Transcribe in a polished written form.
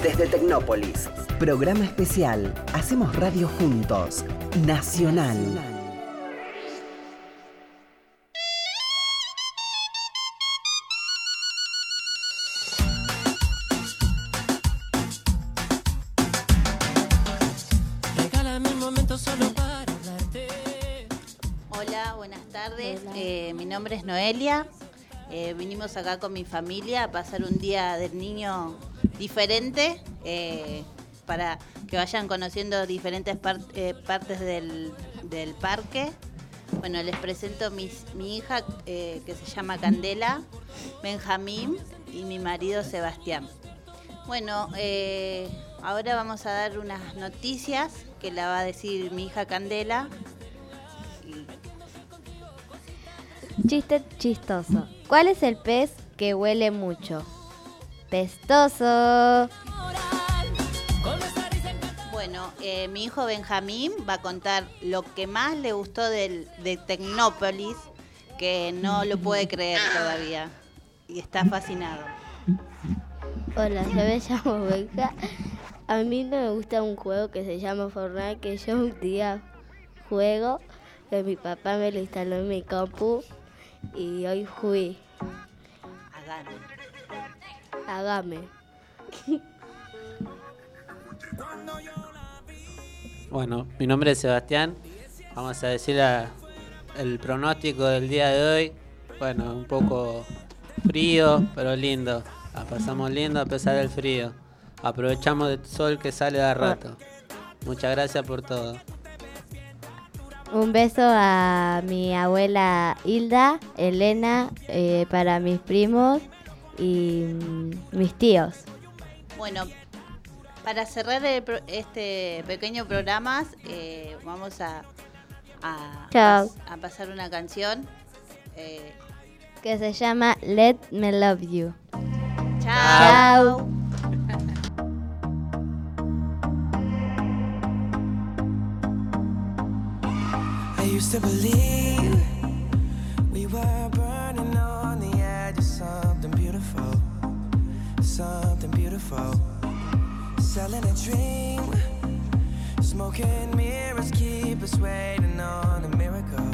Desde Tecnópolis, programa especial. Hacemos radio juntos. Nacional. Hola, buenas tardes. Mi nombre es Noelia. Vinimos acá con mi familia a pasar un día del niño diferente, para que vayan conociendo diferentes partes del parque. Bueno, les presento mi hija, que se llama Candela, Benjamín, y mi marido Sebastián. Bueno, ahora vamos a dar unas noticias que la va a decir mi hija Candela. Chiste chistoso. ¿Cuál es el pez que huele mucho? Pestoso. Bueno, mi hijo Benjamín va a contar lo que más le gustó de Tecnópolis, que no lo puede creer todavía y está fascinado. Hola, yo me llamo Benja. A mí no me gusta un juego que se llama Fortnite, que yo un día juego, que mi papá me lo instaló en mi compu y hoy fui. Hágame. Bueno, mi nombre es Sebastián. Vamos a decir el pronóstico del día de hoy. Bueno, un poco frío, pero lindo. La pasamos lindo a pesar del frío. Aprovechamos del sol que sale de rato. Muchas gracias por todo. Un beso a mi abuela Hilda, Elena, para mis primos y mis tíos. Bueno, para cerrar este pequeño programa, vamos a pasar una canción que se llama Let Me Love You. Chao. I used to believe we were burning on the edge of something beautiful, something beautiful. Selling a dream, smoking mirrors keep us waiting on a miracle.